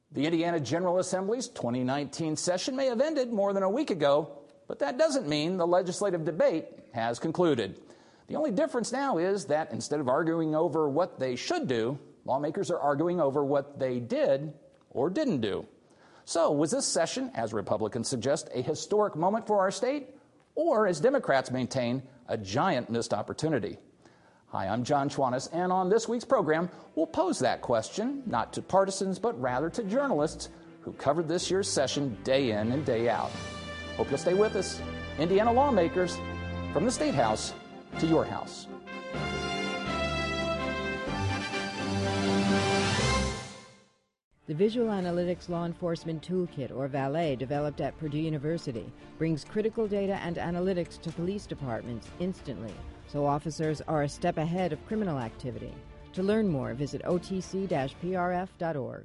The Indiana General Assembly's 2019 session may have ended more than a week ago, but that doesn't mean the legislative debate has concluded. The only difference now is that instead of arguing over what they should do, lawmakers are arguing over what they did or didn't do. So was this session, as Republicans suggest, a historic moment for our state, or, as Democrats maintain, a giant missed opportunity? Hi, I'm John Schwantes, and on this week's program, we'll pose that question, not to partisans, but rather to journalists who covered this year's session day in and day out. Hope you'll stay with us. Indiana lawmakers, from the State House to your house. The Visual Analytics Law Enforcement Toolkit, or VALET, developed at Purdue University, brings critical data and analytics to police departments instantly, so officers are a step ahead of criminal activity. To learn more, visit otc-prf.org.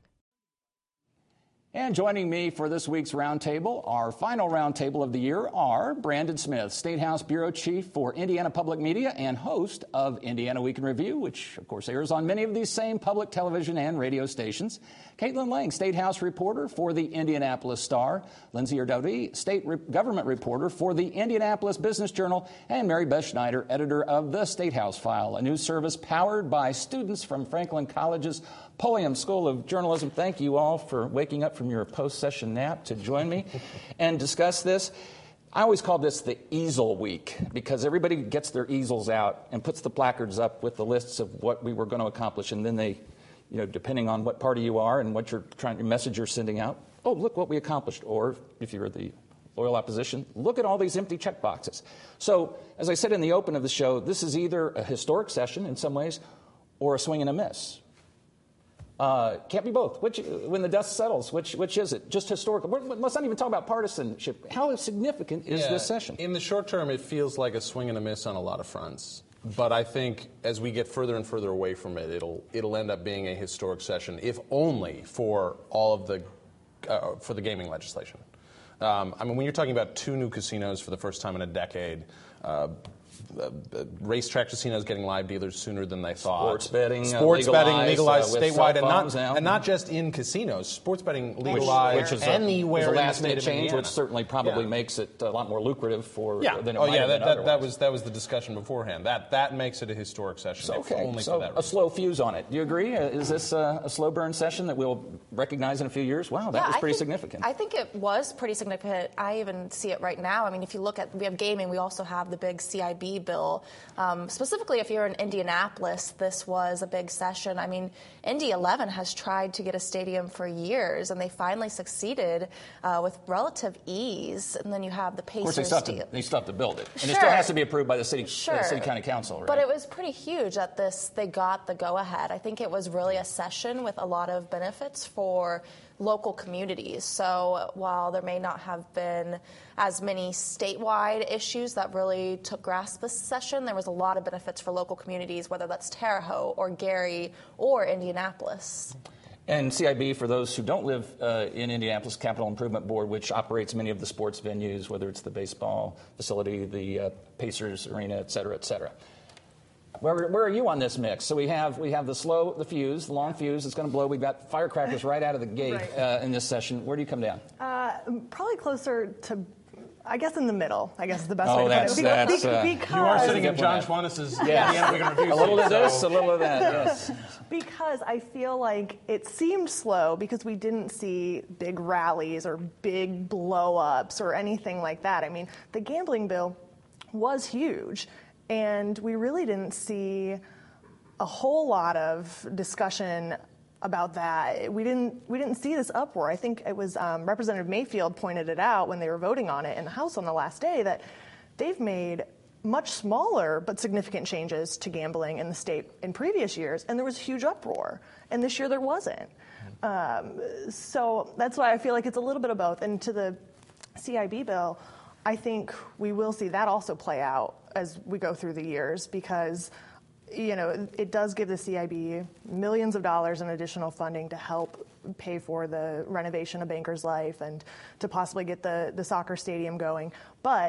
And joining me for this week's roundtable, our final roundtable of the year, are Brandon Smith, State House Bureau Chief for Indiana Public Media and host of Indiana Week in Review, which, of course, airs on many of these same public television and radio stations. Caitlin Lang, State House reporter for the Indianapolis Star. Lindsay Erdody, State Government reporter for the Indianapolis Business Journal. And Mary Beth Schneider, editor of the State House File, a news service powered by students from Franklin College's Pulliam School of Journalism. Thank you all for waking up from your post-session nap to join me and discuss this. I always call this the easel week because everybody gets their easels out and puts the placards up with the lists of what we were going to accomplish, and then they, depending on what party you are and what your message you're sending out, oh, look what we accomplished. Or if you're the loyal opposition, look at all these empty check boxes. So, as I said in the open of the show, this is either a historic session in some ways or a swing and a miss. Can't be both. When the dust settles, which is it? Just historical. Let's not even talk about partisanship. How significant is this session? In the short term, it feels like a swing and a miss on a lot of fronts. But I think as we get further and further away from it, it'll end up being a historic session, if only for all of the gaming legislation. When you're talking about 2 new casinos for the first time in a decade. Racetrack casinos getting live dealers sooner than they thought. Sports betting legalized statewide, and not just in casinos. Sports betting legalized which is anywhere in the last state of change, Indiana. which certainly probably makes it a lot more lucrative than it might have been otherwise. That was the discussion beforehand. That makes it a historic session. So, okay, only so for that a slow fuse on it. Do you agree? Is this a slow burn session that we'll recognize in a few years? Wow, that was pretty significant. I think it was pretty significant. I even see it right now. I mean, if you look at, we have gaming, we also have the big CIB bill. Specifically, if you're in Indianapolis, this was a big session. I mean, Indy 11 has tried to get a stadium for years, and they finally succeeded with relative ease. And then you have the Pacers. Of course, they still have to build it. And Sure. it still has to be approved by the city county council, right? But it was pretty huge that they got the go-ahead. I think it was really a session with a lot of benefits for local communities. So while there may not have been as many statewide issues that really took grasp this session, there was a lot of benefits for local communities, whether that's Terre Haute or Gary or Indianapolis. And CIB, for those who don't live in Indianapolis, Capital Improvement Board, which operates many of the sports venues, whether it's the baseball facility, the Pacers Arena, et cetera, et cetera. Where are you on this mix? So we have the fuse, the long fuse that's going to blow. We've got firecrackers right out of the gate in this session. Where do you come down? Probably closer to, I guess, in the middle. I guess is the best way to put it. Because you are sitting in John Schwantes' Indiana Week in Review. A little of this, a little of that, yes. Because I feel like it seemed slow because we didn't see big rallies or big blow-ups or anything like that. I mean, the gambling bill was huge. And we really didn't see a whole lot of discussion about that. We didn't see this uproar. I think it was Representative Mayfield pointed it out when they were voting on it in the House on the last day that they've made much smaller but significant changes to gambling in the state in previous years, and there was a huge uproar. And this year there wasn't. So that's why I feel like it's a little bit of both. And to the CIB bill, I think we will see that also play out as we go through the years because, it does give the CIB millions of dollars in additional funding to help pay for the renovation of Bankers Life and to possibly get the soccer stadium going. But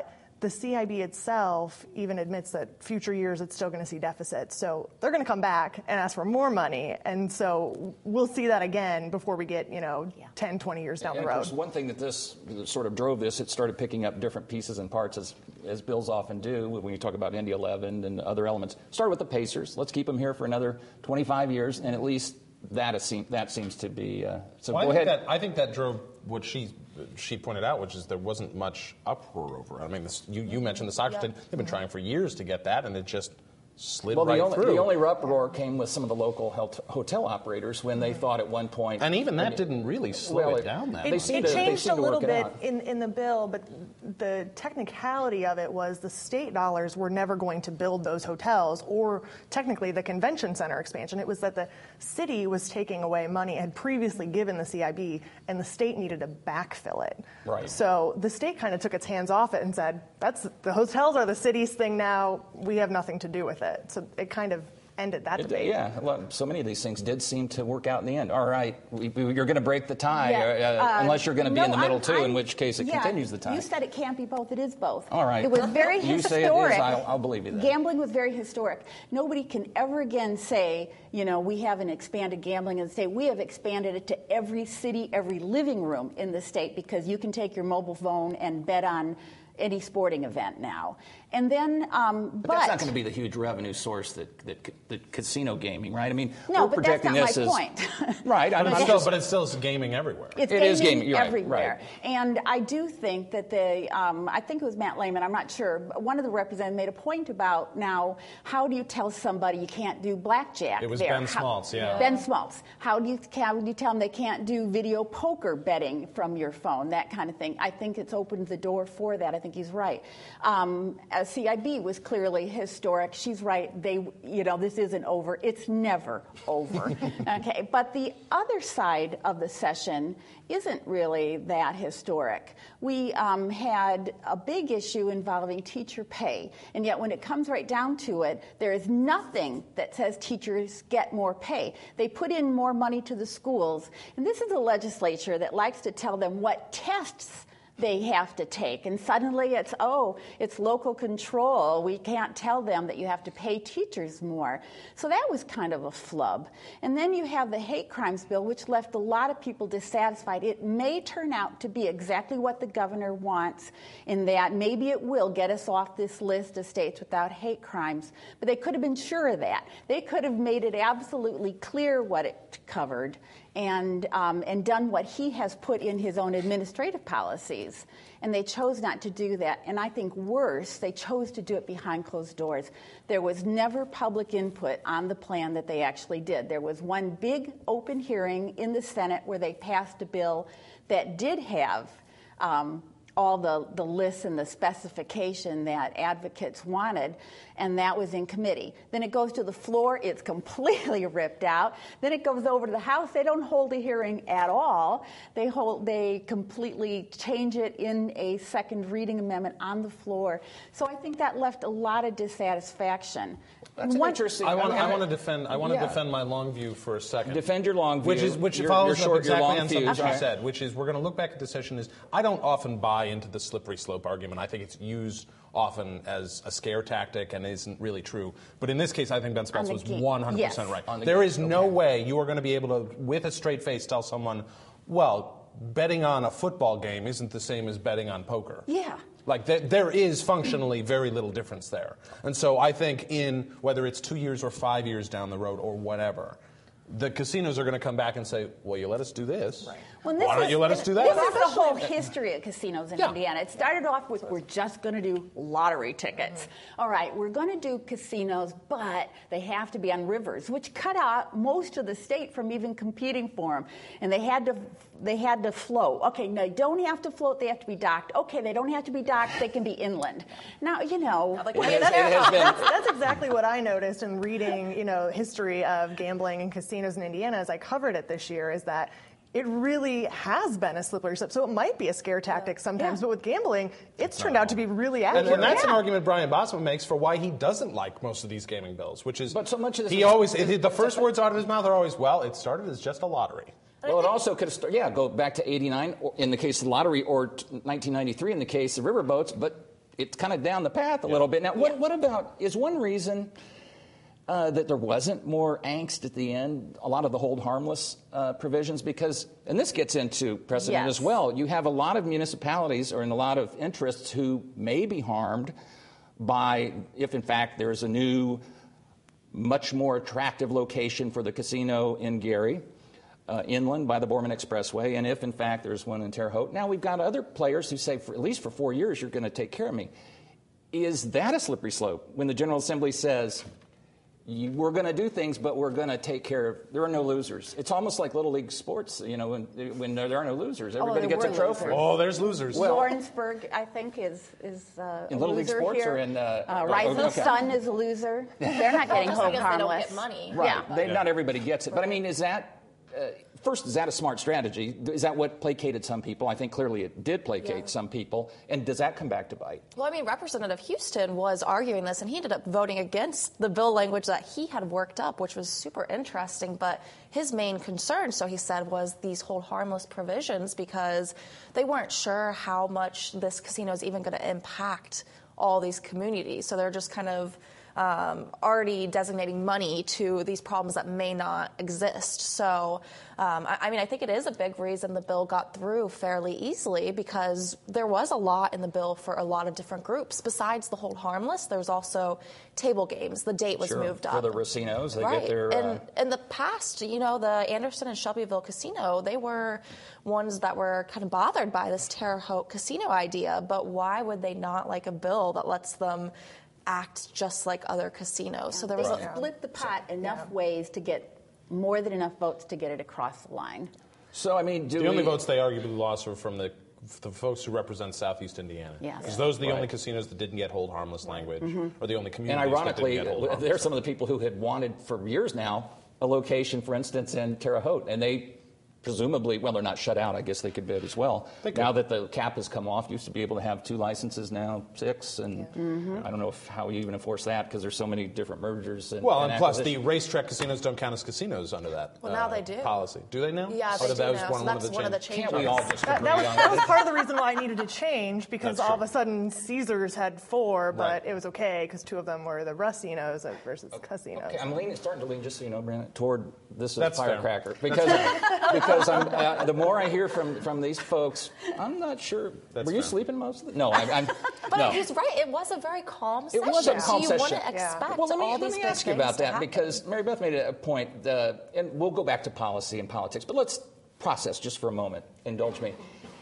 the CIB itself even admits that future years it's still going to see deficits. So they're going to come back and ask for more money. And so we'll see that again before we get, 10, 20 years down the road. Of course, one thing that sort of drove this, it started picking up different pieces and parts as bills often do when you talk about Indy 11 and other elements. Started with the Pacers. Let's keep them here for another 25 years, and at least that seems to be. So well, go ahead. I think that drove what she pointed out, which is there wasn't much uproar over it. I mean, you mentioned the soccer team. They've been trying for years to get that, and it just slid through. The only uproar came with some of the local hotel operators when they thought at one point. And even that didn't really slow it down. It changed a little bit in the bill, but the technicality of it was the state dollars were never going to build those hotels or technically the convention center expansion. It was that the city was taking away money it had previously given the CIB, and the state needed to backfill it. Right. So the state kind of took its hands off it and said, the hotels are the city's thing now. We have nothing to do with it. So it kind of ended that debate. Yeah, well, so many of these things did seem to work out in the end. All right, you're going to break the tie, unless you're going to be in the middle too, in which case it continues the tie. You said it can't be both. It is both. All right. It was very you historic. say it is, I'll believe you then. Gambling was very historic. Nobody can ever again say, we haven't expanded gambling in the state. We have expanded it to every city, every living room in the state, because you can take your mobile phone and bet on any sporting event now. And then, but that's not going to be the huge revenue source that casino gaming, right? I mean, no, we're projecting that's this not my as point. Right. But it's still gaming everywhere. It is gaming everywhere. Right. And I do think that I think it was Matt Lehman, I'm not sure, but one of the representatives made a point about now, how do you tell somebody you can't do blackjack? It was there? Ben Smaltz, yeah. Ben Smaltz. How do you tell them they can't do video poker betting from your phone, that kind of thing? I think it's opened the door for that. I think he's right. CIB was clearly historic. She's right. This isn't over. It's never over. Okay. But the other side of the session isn't really that historic. We had a big issue involving teacher pay, and yet when it comes right down to it, there is nothing that says teachers get more pay. They put in more money to the schools, and this is a legislature that likes to tell them what tests they have to take, and suddenly it's local control. We can't tell them that you have to pay teachers more. So that was kind of a flub. And then you have the hate crimes bill, which left a lot of people dissatisfied. It may turn out to be exactly what the governor wants, in that maybe it will get us off this list of states without hate crimes, but they could have been sure of that. They could have made it absolutely clear what it covered, and done what he has put in his own administrative policies. And they chose not to do that. And I think worse, they chose to do it behind closed doors. There was never public input on the plan that they actually did. There was one big open hearing in the Senate where they passed a bill that did have all the lists and the specification that advocates wanted, and that was in committee. Then it goes to the floor, it's completely ripped out. Then it goes over to the House, they don't hold a hearing at all. They completely change it in a second reading amendment on the floor. So I think that left a lot of dissatisfaction. That's interesting. I want to defend my long view for a second. Defend your long view. Which follows up exactly on something she said, which is we're going to look back at the session as I don't often buy into the slippery slope argument. I think it's used often as a scare tactic and isn't really true. But in this case, I think Ben Smaltz was 100% right. There is no way you are going to be able to, with a straight face, tell someone, well, betting on a football game isn't the same as betting on poker. Yeah. Like, there is functionally very little difference there. And so I think whether it's 2 years or 5 years down the road or whatever, the casinos are going to come back and say, well, you let us do this. Right. Why don't you let us do that? This is the whole history of casinos in Indiana. It started off with, we're just going to do lottery tickets. All right, we're going to do casinos, but they have to be on rivers, which cut out most of the state from even competing for them. And they had to float. Okay, no, they don't have to float, they have to be docked. Okay, they don't have to be docked, they can be inland. Now, that's exactly what I noticed in reading, history of gambling and casinos in Indiana as I covered it this year, is that it really has been a slippery slope. So it might be a scare tactic sometimes, but with gambling, it's turned out to be really accurate. And that's an argument Brian Bosma makes for why he doesn't like most of these gaming bills, which is, but so much of this the first words out of his mouth are always, well, it started as just a lottery. Well, it also could have go back to '89 in the case of the lottery, or 1993 in the case of riverboats, but it's kind of down the path a little bit. Now, what about, is one reason that there wasn't more angst at the end, a lot of the hold harmless provisions? Because, and this gets into precedent as well, you have a lot of municipalities or in a lot of interests who may be harmed by, if in fact there's a new, much more attractive location for the casino in Gary, inland by the Borman Expressway, and if in fact there's one in Terre Haute. Now we've got other players who say, for at least for 4 years, you're going to take care of me. Is that a slippery slope when the General Assembly says, we're going to do things, but we're going to take care of, there are no losers. It's almost like Little League sports, you know, when there are no losers. Everybody gets a trophy. Losers. Oh, there's losers. Well, Lawrenceburg, I think, is in Little League sports here. Or in... Rising Sun is a loser. They're not getting hold harmless. They don't get money. Right. Yeah. Not everybody gets it. But I mean, is that... First, is that a smart strategy? Is that what placated some people? I think clearly it did placate some people. And does that come back to bite? Well, I mean, Representative Houston was arguing this, and he ended up voting against the bill language that he had worked up, which was super interesting. But his main concern, so he said, was these hold harmless provisions because they weren't sure how much this casino is even going to impact all these communities. So they're just kind of already designating money to these problems that may not exist. So, I mean, I think it is a big reason the bill got through fairly easily because there was a lot in the bill for a lot of different groups. Besides the hold harmless, there was also table games. The date was moved up. For the racinos, they get their... And in the past, you know, the Anderson and Shelbyville Casino, they were ones that were kind of bothered by this Terre Haute casino idea. But why would they not like a bill that lets them act just like other casinos? So there was split the pot enough ways to get more than enough votes to get it across the line. So, I mean, the only votes they arguably lost were from the folks who represent Southeast Indiana. Because those are the only casinos that didn't get hold harmless language, or the only communities and ironically, that didn't get hold harmless. There are some of the people who had wanted for years now a location, for instance, in Terre Haute, and they presumably, well, they're not shut out. I guess they could bid as well. Now that the cap has come off, used to be able to have 2 licenses, now 6, and I don't know how you even enforce that because there's so many different mergers. And plus the racetrack casinos don't count as casinos under that now they do. policy. Do they now? Yeah, they do now. So that's one of the changes. Can't we all just agree on that was part of the reason why I needed to change because all of a sudden Caesars had 4, but it was okay because 2 of them were the racinos versus casinos. Okay, I'm starting to lean, just so you know, Brandon, toward this That's firecracker because I'm, the more I hear from these folks, I'm not sure. Were you sleeping most of the? No, I'm. But no. he's right. It was a very calm session. It was a calm so session. You want to expect Well, all let these me big ask you things about to that happen. because Mary Beth made a point, and we'll go back to policy and politics, but let's process just for a moment. Indulge me.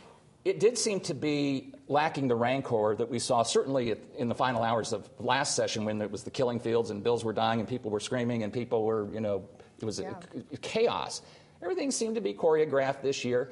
It did seem to be lacking the rancor that we saw certainly in the final hours of last session when it was the killing fields and bills were dying and people were screaming and people were, you know, it was chaos. Everything seemed to be choreographed this year.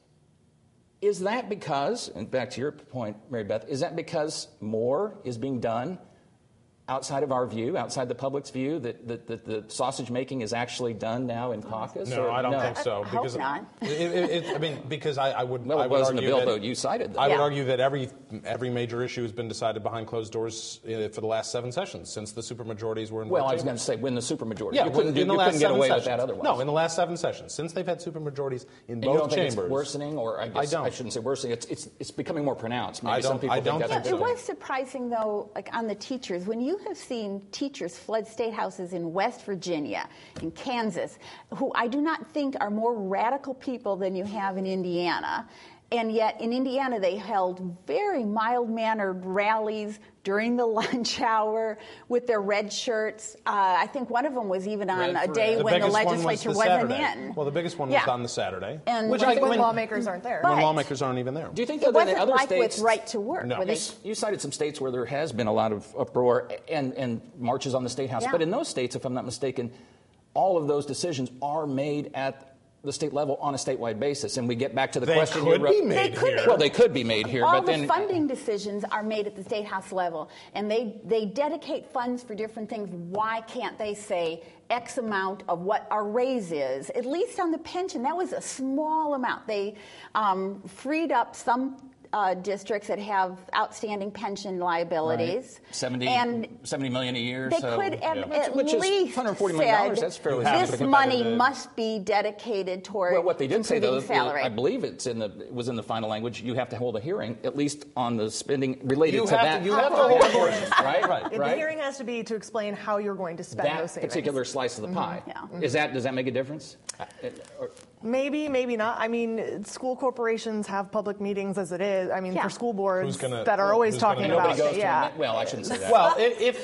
Is that because, and back to your point, Mary Beth, is that because more is being done outside of our view, outside the public's view, that the sausage making is actually done now in caucus? No, I don't think so. I hope not. I mean, because I would. Well, I it would was in the argue bill, that, though. You cited that. I would argue that every major issue has been decided behind closed doors for the last 7 sessions since the supermajorities were in. Well, I was going to say when the supermajority. Yeah, you couldn't get away with that otherwise. No, in the last 7 sessions, since they've had supermajorities in and both you don't chambers. Think it's worsening, or I guess I shouldn't say worsening. It's becoming more pronounced. Maybe some people think that's It was surprising, though, like on the teachers, when you have seen teachers flood state houses in West Virginia, in Kansas, who I do not think are more radical people than you have in Indiana. And yet in Indiana, they held very mild-mannered rallies during the lunch hour with their red shirts. I think one of them was even on a day when the legislature wasn't in. Well, the biggest one was on the Saturday. And when lawmakers aren't there. When lawmakers aren't even there. Do you think it that in wasn't other like states, with right to work? No. You cited some states where there has been a lot of uproar and marches on the State House. But in those states, if I'm not mistaken, all of those decisions are made at the state level on a statewide basis, and we get back to the question here. They could be. Well, they could be made here, all but then the funding decisions are made at the State House level, and they dedicate funds for different things. Why can't they say X amount of what our raise is? At least on the pension, that was a small amount. They freed up some districts that have outstanding pension liabilities. Right. 70 million a year. They so, could at which least is $140 million. said, That's fairly this money must be dedicated toward Well, what they did say, though, salary. I believe it was in the final language, you have to hold a hearing, at least on the spending related to that. You have to hold a hearing. Right? The hearing has to be to explain how you're going to spend those That savings. particular slice of the pie. Yeah. Does that make a difference? Maybe, maybe not. I mean, school corporations have public meetings as it is. I mean, Yeah. for school boards gonna- that are always who's gonna talking know? about Nobody goes it. to Yeah. them. Well, I shouldn't say that. Well,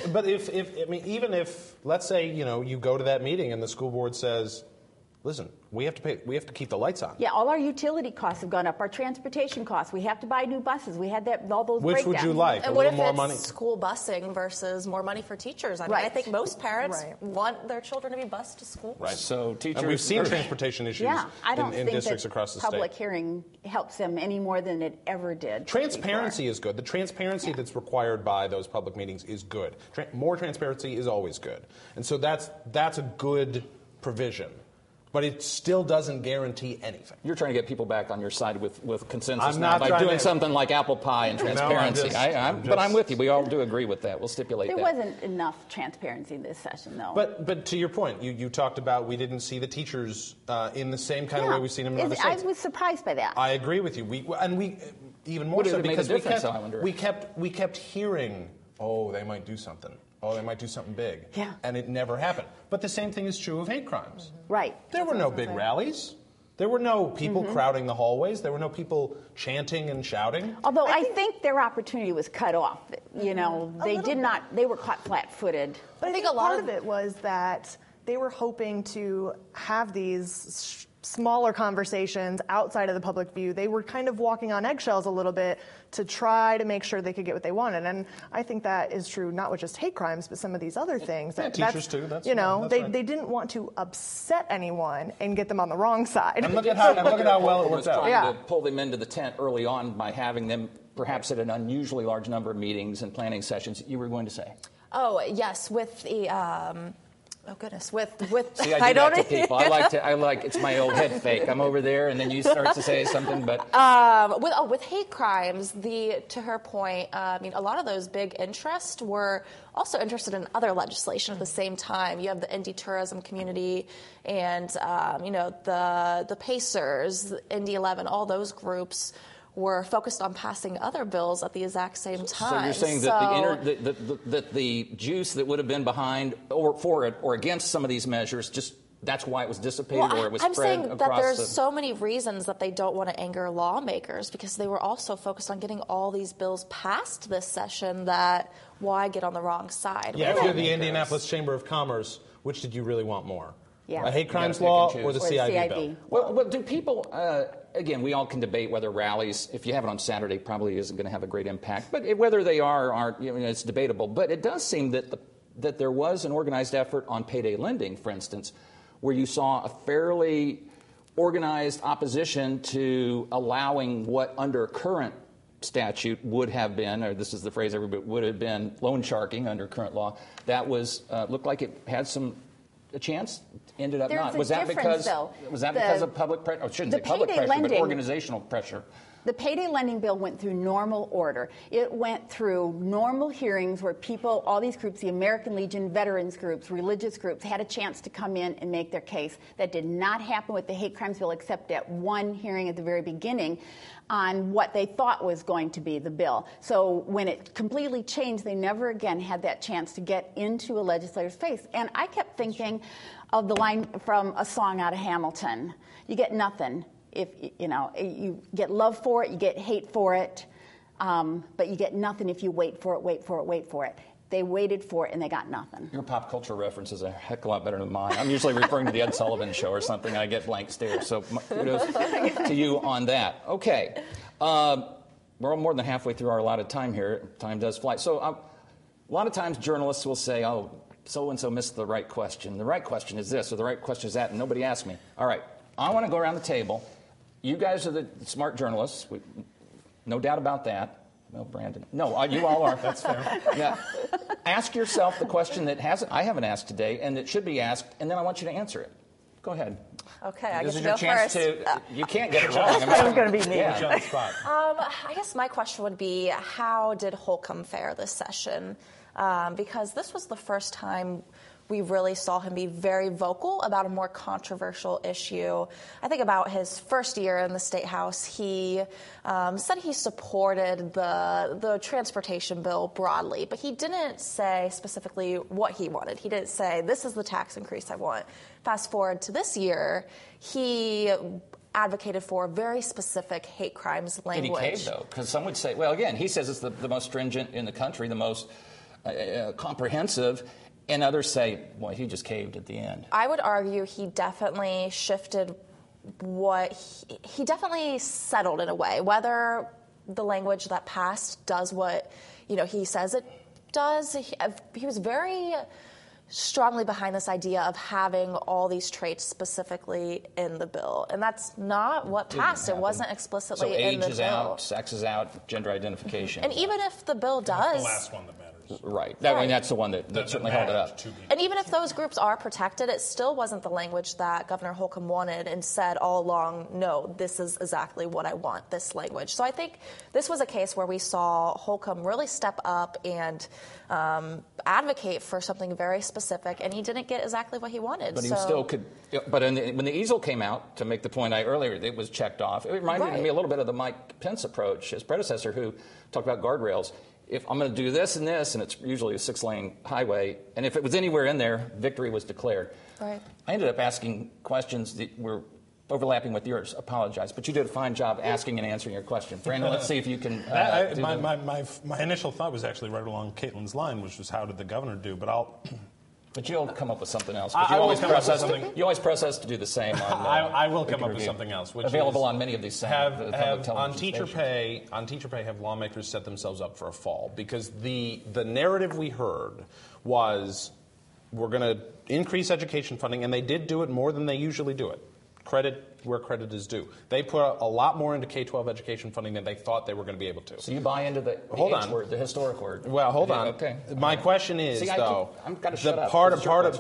even if, let's say, you go to that meeting and the school board says, listen, we have to keep the lights on. Yeah, all our utility costs have gone up. Our transportation costs. We have to buy new buses. We had all those Which breakdowns. would you like? And a what little if more it's money? school busing versus more money for teachers? I mean, I Right. think most parents Right. want their children to be bused to school. Right. So teachers... And we've seen transportation issues Yeah, I don't in think districts that across the public state. hearing helps them any more than it ever did. Transparency is good. The transparency that's required by those public meetings is good. More transparency is always good. And so that's a good provision. But it still doesn't guarantee anything. You're trying to get people back on your side with consensus I'm now not by trying doing to- something like apple pie and transparency. But I'm with you. We all do agree with that. We'll stipulate There that. wasn't enough transparency this session, though. But to your point, you talked about we didn't see the teachers in the same kind of way we've seen them in other I states. was surprised by that. I agree with you. We even more Would it so have made a because difference, though, I wonder? we kept hearing, oh, they might do something. Oh, they might do something big. Yeah. And it never happened. But the same thing is true of hate crimes. Right. There were no big rallies. There were no people crowding the hallways. There were no people chanting and shouting. Although I think their opportunity was cut off. They did not, they were caught flat-footed. But I think a lot of it was that they were hoping to have these smaller conversations outside of the public view. They were kind of walking on eggshells a little bit to try to make sure they could get what they wanted. And I think that is true not with just hate crimes, but some of these other things. Yeah, teachers too. That's right. They didn't want to upset anyone and get them on the wrong side. And look at how well it was worked out. trying to pull them into the tent early on by having them perhaps at an unusually large number of meetings and planning sessions. You were going to say? Oh, yes, with the... oh goodness! With See, I do that to people. I like it's my old head fake. I'm over there, and then you start to say something, but with hate crimes, to her point, I mean, a lot of those big interests were also interested in other legislation at the same time. You have the indie tourism community, and the Pacers, Indy 11, all those groups were focused on passing other bills at the exact same time. So you're saying that the juice that would have been behind or for it or against some of these measures, just that's why it was dissipated or it was I'm spread saying across that there's so many reasons that they don't want to anger lawmakers because they were also focused on getting all these bills passed this session that why get on the wrong side? Yeah, if you're the Indianapolis Chamber of Commerce, which did you really want more? Yeah. A hate crimes pick and law choose. or the CID bill? Well, do people, again, we all can debate whether rallies, if you have it on Saturday, probably isn't going to have a great impact. But whether they are or aren't, it's debatable. But it does seem that there was an organized effort on payday lending, for instance, where you saw a fairly organized opposition to allowing what under current statute would have been, or this is the phrase everybody would have been, loan sharking under current law. That was looked like it had a chance. Ended up There's not. a Was that difference, because though. because of public pressure? I shouldn't say public payday pressure, but lending- organizational pressure. The payday lending bill went through normal order. It went through normal hearings where people, all these groups, the American Legion, veterans groups, religious groups, had a chance to come in and make their case. That did not happen with the hate crimes bill except at one hearing at the very beginning on what they thought was going to be the bill. So when it completely changed, they never again had that chance to get into a legislator's face. And I kept thinking of the line from a song out of Hamilton, you get nothing. If you get love for it, you get hate for it, but you get nothing if you wait for it. They waited for it and they got nothing. Your pop culture reference is a heck of a lot better than mine. I'm usually referring to the Ed Sullivan Show or something, and I get blank stares. So kudos to you on that. Okay, we're more than halfway through our allotted time here. Time does fly. So a lot of times journalists will say, "Oh, so and so missed the right question. The right question is this, or the right question is that," and nobody asked me. All right, I want to go around the table. You guys are the smart journalists, no doubt about that. No, Brandon. No, you all are. That's fair. Yeah. Ask yourself the question that I haven't asked today and that should be asked, and then I want you to answer it. Go ahead. Okay, I This get is to your go chance first. you can't get it wrong. It was going to be me. Yeah. I guess my question would be, how did Holcomb fare this session? Because this was the first time we really saw him be very vocal about a more controversial issue. I think about his first year in the State House, he said he supported the transportation bill broadly, but he didn't say specifically what he wanted. He didn't say, this is the tax increase I want. Fast forward to this year, he advocated for very specific hate crimes language. Did he cave, though? Because some would say, well, again, he says it's the most stringent in the country, the most comprehensive. And others say, well, he just caved at the end. I would argue he definitely shifted he definitely settled in a way. Whether the language that passed does what, he says it does, he was very strongly behind this idea of having all these traits specifically in the bill. And that's not what passed. It wasn't explicitly in the bill. So age is out, sex is out, gender identification. And even if the bill does... That's the last one that matters. Right. I mean, that's the one that certainly held it up. And even if those groups are protected, it still wasn't the language that Governor Holcomb wanted and said all along, no, this is exactly what I want, this language. So I think this was a case where we saw Holcomb really step up and advocate for something very specific, and he didn't get exactly what he wanted. But he still could. But when the easel came out, to make the point earlier, it was checked off. It reminded me a little bit of the Mike Pence approach, his predecessor, who talked about guardrails. If I'm going to do this and this, and it's usually a 6-lane highway, and if it was anywhere in there, victory was declared. Right. I ended up asking questions that were overlapping with yours. Apologize, but you did a fine job asking and answering your question. Brandon, let's see if you can. My initial thought was actually right along Caitlin's line, which was how did the governor do? But you'll come up with something else. But you always press us to do the same. I will come up with something else. Which available on many of these public television on teacher pay, have lawmakers set themselves up for a fall? Because the narrative we heard was we're going to increase education funding, and they did do it more than they usually do it. Credit where credit is due. They put a lot more into K-12 education funding than they thought they were going to be able to. So you buy into the word, the historic word. Well, hold on. Okay. My question is, I'm going to shut up. Part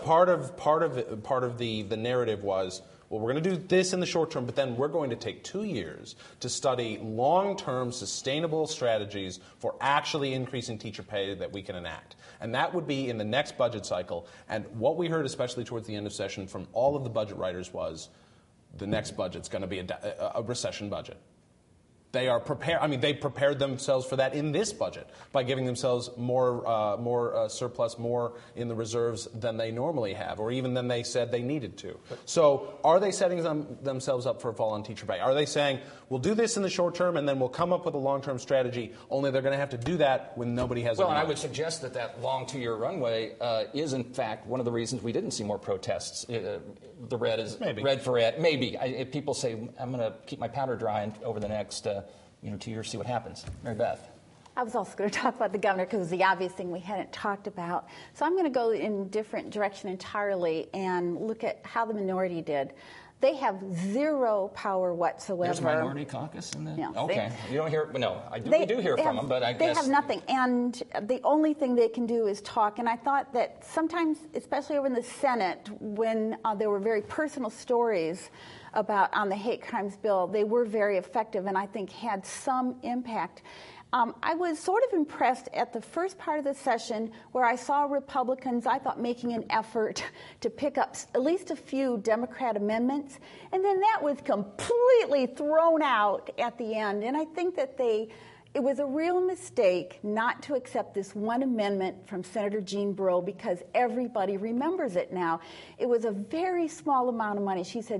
of the narrative was, well, we're going to do this in the short term, but then we're going to take 2 years to study long-term sustainable strategies for actually increasing teacher pay that we can enact. And that would be in the next budget cycle. And what we heard, especially towards the end of session, from all of the budget writers was, the next budget's going to be a recession budget. They are prepared. I mean, they prepared themselves for that in this budget by giving themselves more surplus, more in the reserves than they normally have, or even than they said they needed to. So, are they setting themselves up for a fall on teacher pay? Are they saying we'll do this in the short term and then we'll come up with a long-term strategy? Only they're going to have to do that when nobody has. Well, and I would suggest that long 2-year runway is in fact one of the reasons we didn't see more protests. The red is red for ed. Maybe if people say I'm going to keep my powder dry over the next 2 years, see what happens. Mary Beth. I was also going to talk about the governor because it was the obvious thing we hadn't talked about. So I'm going to go in a different direction entirely and look at how the minority did. They have zero power whatsoever. There's a minority caucus in the... Yeah. Okay. You don't hear... No, we do hear from them, but I guess... They have nothing. And the only thing they can do is talk. And I thought that sometimes, especially over in the Senate, when there were very personal stories on the hate crimes bill, they were very effective and I think had some impact. I was sort of impressed at the first part of the session where I saw Republicans, I thought, making an effort to pick up at least a few Democrat amendments, and then that was completely thrown out at the end. And I think that it was a real mistake not to accept this one amendment from Senator Jean Breaux because everybody remembers it now. It was a very small amount of money. She said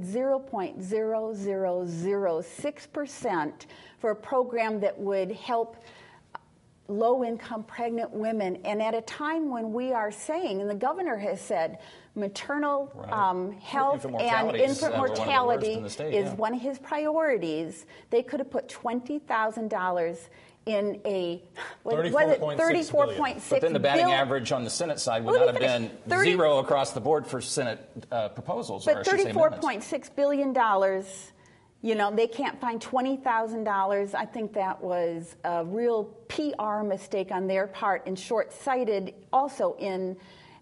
0.0006% for a program that would help low-income pregnant women. And at a time when we are saying, and the governor has said, maternal health and infant mortality is one of his priorities, they could have put $20,000 in a $34.6 But then the batting average on the Senate side would not have been zero across the board for Senate proposals. But $34.6 billion, they can't find $20,000. I think that was a real PR mistake on their part and short-sighted also in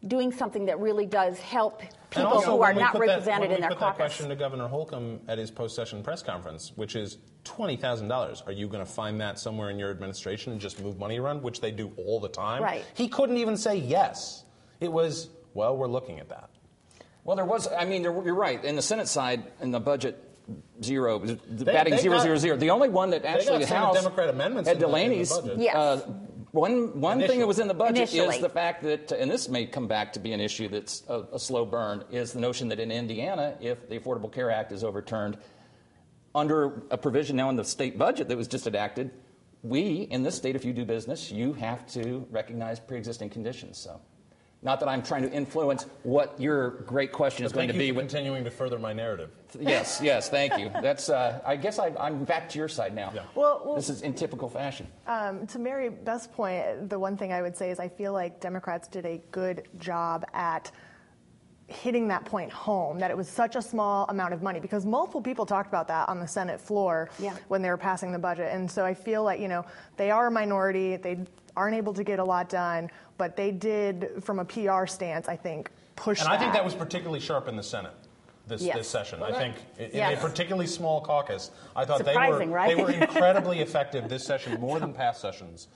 doing something that really does help people also, who are when we not put that- represented in their When we put that caucus. question to Governor Holcomb at his post-session press conference, which is $20,000. Are you going to find that somewhere in your administration and just move money around, which they do all the time? Right. He couldn't even say yes. It was, well, we're looking at that. Well, there was, you're right. In the Senate side, in the budget, zero. The They batting got- 000. The only one that actually the Senate House Democrat amendments had in the Delaney's. budget. Yes. One thing that was in the budget Initially. is the fact that, and this may come back to be an issue that's a slow burn, is the notion that in Indiana, if the Affordable Care Act is overturned, under a provision now in the state budget that was just enacted, we, in this state, if you do business, you have to recognize pre-existing conditions. So, not that I'm trying to influence what your great question is going to be. Thank you for continuing to further my narrative. Yes, thank you. That's. I guess I'm back to your side now. Yeah. Well, This is in typical fashion. To Mary Beth's point, the one thing I would say is I feel like Democrats did a good job at hitting that point home, that it was such a small amount of money, because multiple people talked about that on the Senate floor when they were passing the budget. And so I feel like, they are a minority, they aren't able to get a lot done, but they did, from a PR stance, I think, push And I think that was particularly sharp in the Senate this session. I think in a particularly small caucus, I thought Surprising, they were right? incredibly effective this session, more than past sessions,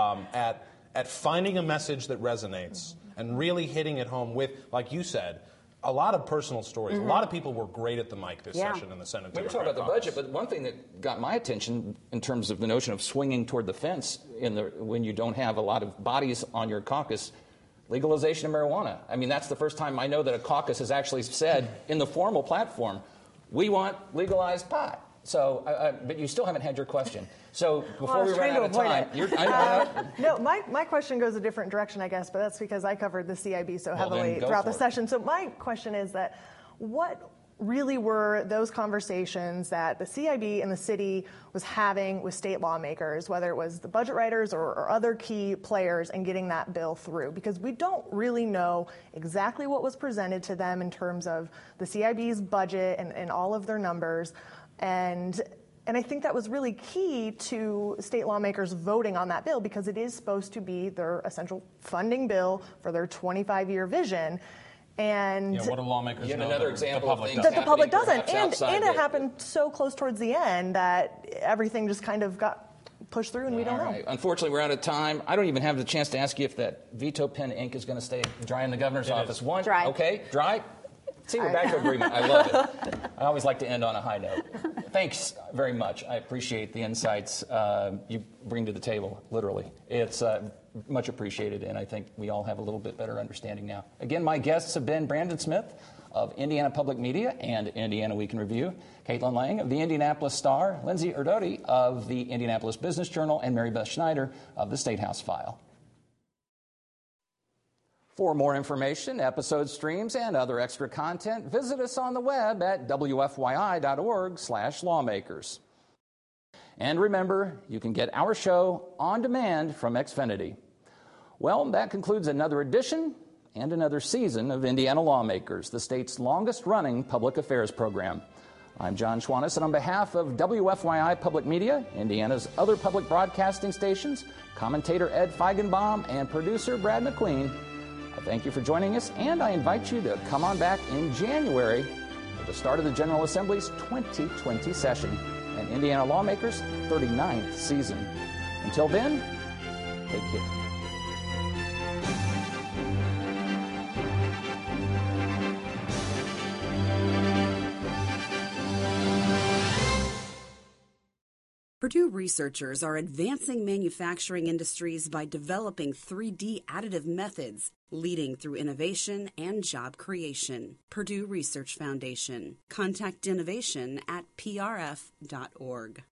at finding a message that resonates and really hitting it home with, like you said, a lot of personal stories. A lot of people were great at the mic this session in the Senate We were Democrat talking about the caucus. budget, but one thing that got my attention in terms of the notion of swinging toward the fence when you don't have a lot of bodies on your caucus, legalization of marijuana. I mean, that's the first time I know that a caucus has actually said in the formal platform, we want legalized pot. So, but you still haven't had your question. So before we run out of time, No, my question goes a different direction, I guess, but that's because I covered the CIB so heavily throughout the session. So my question is that what really were those conversations that the CIB and the city was having with state lawmakers, whether it was the budget writers or other key players, and getting that bill through? Because we don't really know exactly what was presented to them in terms of the CIB's budget and all of their numbers. And I think that was really key to state lawmakers voting on that bill, because it is supposed to be their essential funding bill for their 25-year vision. And what do lawmakers yet know another that example the public of things that the public happening doesn't. perhaps And outside it happened so close towards the end that everything just kind of got pushed through, and we don't know. Right. Unfortunately, we're out of time. I don't even have the chance to ask you if that veto pen ink is going to stay dry in the governor's office. Dry. Okay, dry. See, we're back to agreement. I love it. I always like to end on a high note. Thanks very much. I appreciate the insights you bring to the table, literally. It's much appreciated, and I think we all have a little bit better understanding now. Again, my guests have been Brandon Smith of Indiana Public Media and Indiana Week in Review, Caitlin Lang of the Indianapolis Star, Lindsay Erdotti of the Indianapolis Business Journal, and Mary Beth Schneider of the State House File. For more information, episode streams, and other extra content, visit us on the web at wfyi.org/lawmakers. And remember, you can get our show on demand from Xfinity. Well, that concludes another edition and another season of Indiana Lawmakers, the state's longest-running public affairs program. I'm John Schwannis, and on behalf of WFYI Public Media, Indiana's other public broadcasting stations, commentator Ed Feigenbaum, and producer Brad McQueen, I thank you for joining us, and I invite you to come on back in January for the start of the General Assembly's 2020 session and Indiana Lawmakers' 39th season. Until then, take care. Purdue researchers are advancing manufacturing industries by developing 3D additive methods, leading through innovation and job creation. Purdue Research Foundation. Contact innovation at prf.org.